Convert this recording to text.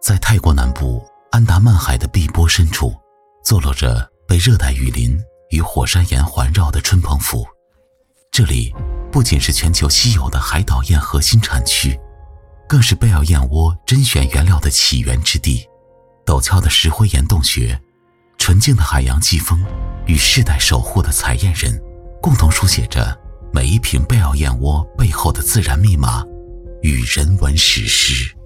在泰国南部安达曼海的碧波深处，坐落着被热带雨林与火山岩环绕的春蓬府。这里不仅是全球稀有的海岛燕核心产区，更是贝奥燕窝甄选原料的起源之地。陡峭的石灰岩洞穴，纯净的海洋季风与世代守护的采燕人，共同书写着每一瓶贝奥燕窝背后的自然密码与人文史诗。